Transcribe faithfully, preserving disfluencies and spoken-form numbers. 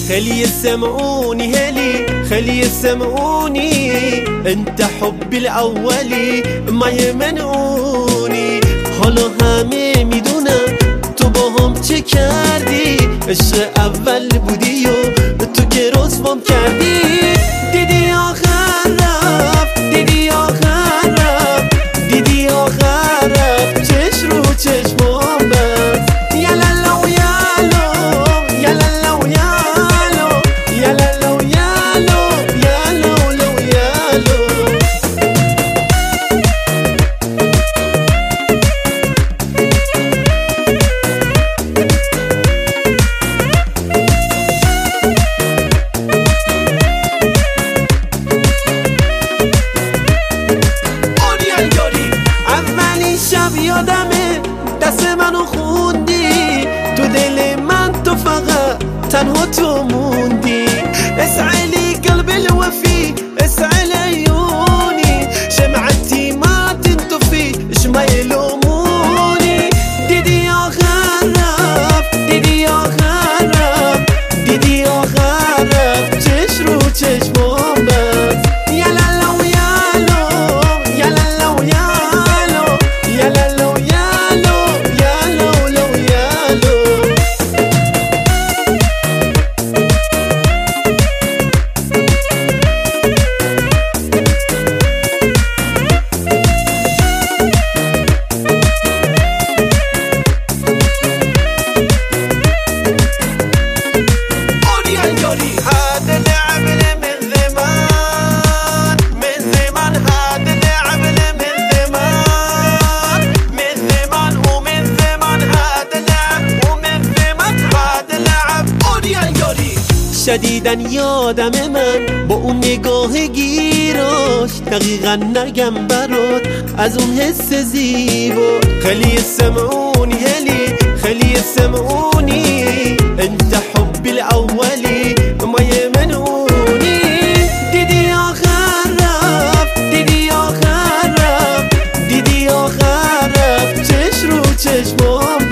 خلي يسمعوني هلي خلي يسمعوني انت حبي الاولي ما يمنعوني. حالا همه میدونم تو با هم چه کردی، عشق اول بودی و تو که رسوام کردی. دیدی آخر رفت دیدی آخر رفت دیدی آخر رفت چش رو چشمام بست. یلالو یالو یلالو یالو یلالو یالو یلالو یالو. شب یادمه دست منو خوندی، تو دل من تو فقط تنها تو موندی. اسعلي قلب الوفي اسعل عيوني، شمعتي ما تنطفي اش ما يلوموني. دیدی آخر رفت دیدی آخر رفت دیدی آخر رفت چش رو چشمام بست. یلالو یالو یلالو یالو یلالو یالو یلالو یالو. هذا لعب من زمان من زمان هذا لعب من زمان من زمان ومن زمان هذا لعب ومن زمان هذا لعب. اوريان يوري شدیدن یادم من با اون نگاه گیراش، دقیقا نگم برات از اون حس زیبا. خلي يسمعوني هلي خلي يسمعوني انت حبي الاولي ما يمنعوني. دیدی آخر رفت دیدی آخر رفت دیدی آخر رفت چش رو چشمام